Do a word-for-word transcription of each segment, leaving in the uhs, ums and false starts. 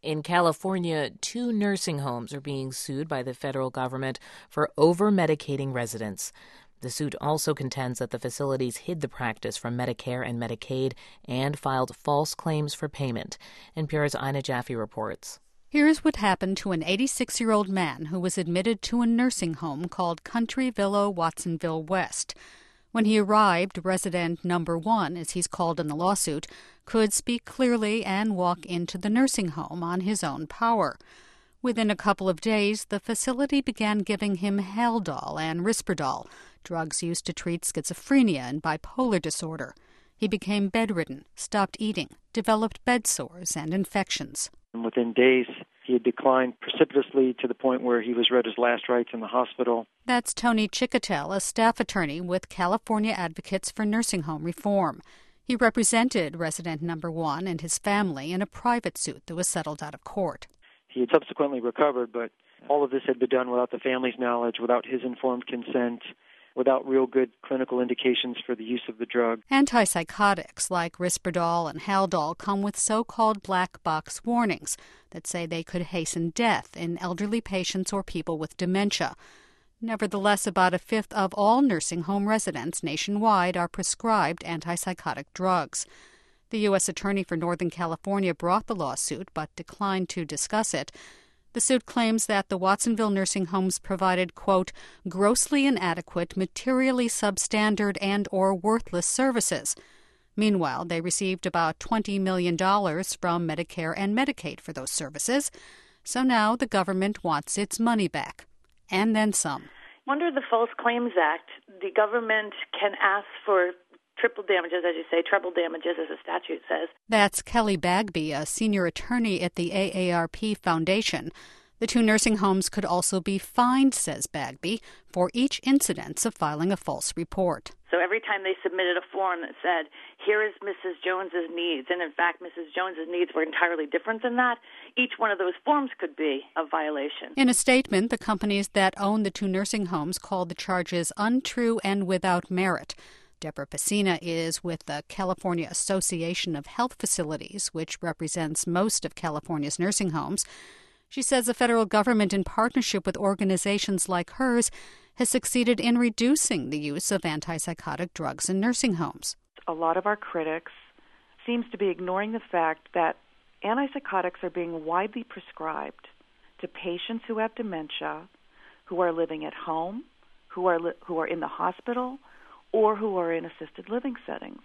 In California, two nursing homes are being sued by the federal government for over-medicating residents. The suit also contends that the facilities hid the practice from Medicare and Medicaid and filed false claims for payment. N P R's Ina Jaffe reports. Here's what happened to an eighty-six-year-old man who was admitted to a nursing home called Country Villa Watsonville West. When he arrived, resident number one, as he's called in the lawsuit, could speak clearly and walk into the nursing home on his own power. Within a couple of days, the facility began giving him Haldol and Risperdal, drugs used to treat schizophrenia and bipolar disorder. He became bedridden, stopped eating, developed bed sores and infections. And within days, he had declined precipitously to the point where he was read his last rites in the hospital. That's Tony Chicotel, a staff attorney with California Advocates for Nursing Home Reform. He represented resident number one and his family in a private suit that was settled out of court. He had subsequently recovered, but all of this had been done without the family's knowledge, without his informed consent, without real good clinical indications for the use of the drug. Antipsychotics like Risperdal and Haldol come with so-called black box warnings that say they could hasten death in elderly patients or people with dementia. Nevertheless, about a fifth of all nursing home residents nationwide are prescribed antipsychotic drugs. The U S Attorney for Northern California brought the lawsuit but declined to discuss it. The suit claims that the Watsonville nursing homes provided, quote, grossly inadequate, materially substandard and or worthless services. Meanwhile, they received about twenty million dollars from Medicare and Medicaid for those services. So now the government wants its money back. And then some. Under the False Claims Act, the government can ask for triple damages, as you say, treble damages, as the statute says. That's Kelly Bagby, a senior attorney at the A A R P Foundation. The two nursing homes could also be fined, says Bagby, for each incidence of filing a false report. So every time they submitted a form that said, here is Missus Jones's needs, and in fact Missus Jones's needs were entirely different than that, each one of those forms could be a violation. In a statement, the companies that own the two nursing homes called the charges untrue and without merit. Deborah Pacina is with the California Association of Health Facilities, which represents most of California's nursing homes. She says the federal government, in partnership with organizations like hers, has succeeded in reducing the use of antipsychotic drugs in nursing homes. A lot of our critics seems to be ignoring the fact that antipsychotics are being widely prescribed to patients who have dementia, who are living at home, who are li- who are in the hospital, or who are in assisted living settings.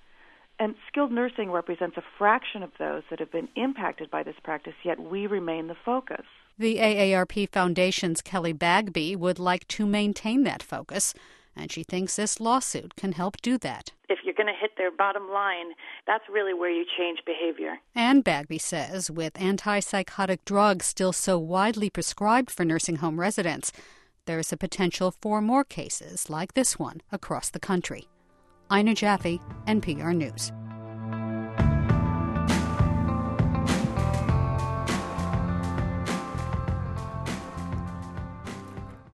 And skilled nursing represents a fraction of those that have been impacted by this practice, yet we remain the focus. The A A R P Foundation's Kelly Bagby would like to maintain that focus, and she thinks this lawsuit can help do that. If you're going to hit their bottom line, that's really where you change behavior. And Bagby says, with antipsychotic drugs still so widely prescribed for nursing home residents, there's a potential for more cases like this one across the country. Ina Jaffe, N P R News.